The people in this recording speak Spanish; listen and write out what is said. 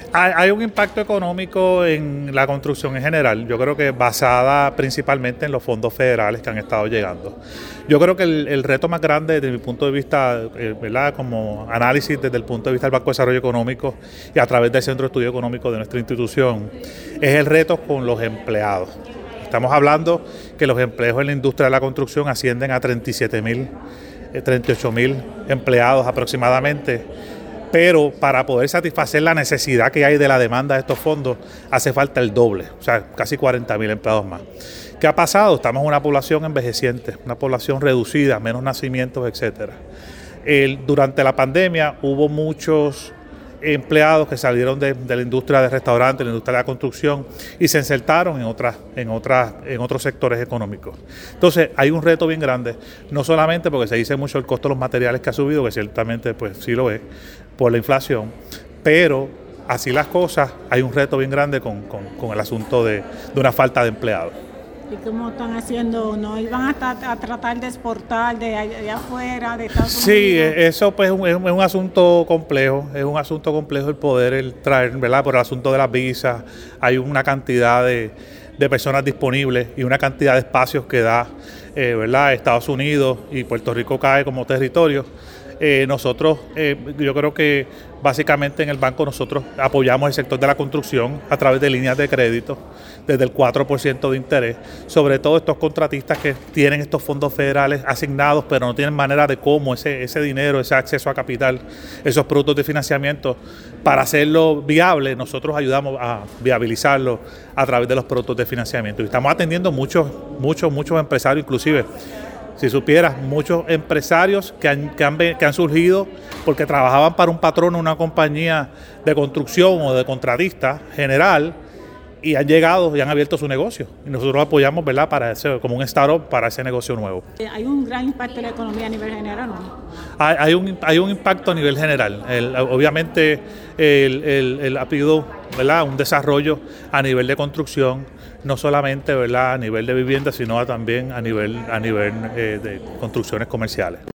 Hay un impacto económico en la construcción en general, yo creo que basada principalmente en los fondos federales que han estado llegando. Yo creo que el reto más grande desde mi punto de vista, ¿verdad? Como análisis desde el punto de vista del Banco de Desarrollo Económico y a través del Centro de Estudio Económico de nuestra institución, es el reto con los empleados. Estamos hablando que los empleos en la industria de la construcción ascienden a 38.000 empleados aproximadamente. Pero para poder satisfacer la necesidad que hay de la demanda de estos fondos, hace falta el doble, o sea, casi 40.000 empleados más. ¿Qué ha pasado? Estamos en una población envejeciente, una población reducida, menos nacimientos, etcétera. Durante la pandemia hubo muchos empleados que salieron de la industria de restaurantes, de la industria de la construcción y se insertaron en otros sectores económicos. Entonces hay un reto bien grande, no solamente porque se dice mucho el costo de los materiales que ha subido, que ciertamente pues sí lo es, por la inflación, pero así las cosas, hay un reto bien grande con el asunto de una falta de empleados. ¿Y cómo están haciendo? ¿No iban a tratar de exportar de allá afuera, de Estados Unidos? Sí, eso pues es un asunto complejo, el poder traer, ¿verdad? Por el asunto de las visas, hay una cantidad de personas disponibles y una cantidad de espacios que da, ¿verdad? Estados Unidos y Puerto Rico cae como territorio. Nosotros, yo creo que básicamente en el banco nosotros apoyamos el sector de la construcción a través de líneas de crédito desde el 4% de interés, sobre todo estos contratistas que tienen estos fondos federales asignados pero no tienen manera de cómo ese dinero, ese acceso a capital, esos productos de financiamiento, para hacerlo viable, nosotros ayudamos a viabilizarlo a través de los productos de financiamiento. Y estamos atendiendo muchos empresarios, inclusive, si supieras, muchos empresarios que han surgido porque trabajaban para un patrón o una compañía de construcción o de contratista general y han llegado y han abierto su negocio. Y nosotros apoyamos, ¿verdad?, como un startup para ese negocio nuevo. ¿Hay un gran impacto en la economía a nivel general, no? Hay un impacto a nivel general. Obviamente ha habido, ¿verdad?, un desarrollo a nivel de construcción, no solamente, ¿verdad?, a nivel de vivienda, sino también a nivel de construcciones comerciales.